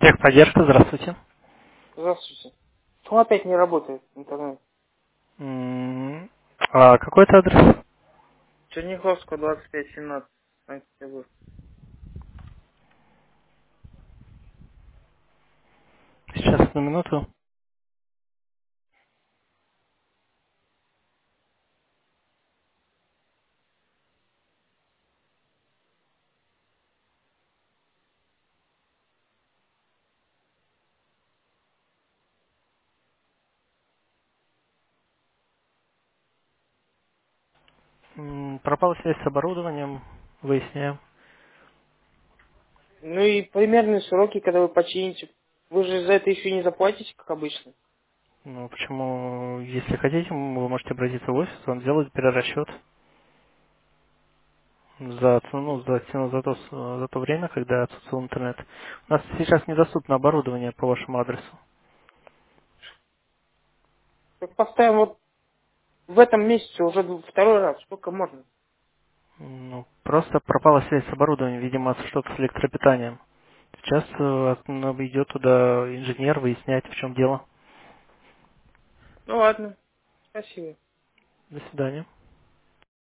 Техподдержка, здравствуйте. Здравствуйте. Почему опять не работает интернет? А какой это адрес? Черняховского, 2517, Санкт-Петербург. Сейчас, одну минуту. Пропала связь с оборудованием, выясняем. Ну и примерные сроки, когда вы почините. Вы же за это еще не заплатите, как обычно. Ну, почему, если хотите, вы можете обратиться в офис, он сделает перерасчет за цену, за то время, когда отсутствовал интернет. У нас сейчас недоступно оборудование по вашему адресу. Так поставим вот в этом месяце уже второй раз. Сколько можно? Ну, просто пропала связь с оборудованием, видимо, что-то с электропитанием. Сейчас идет туда инженер выяснять, в чем дело. Ну ладно. Спасибо. До свидания.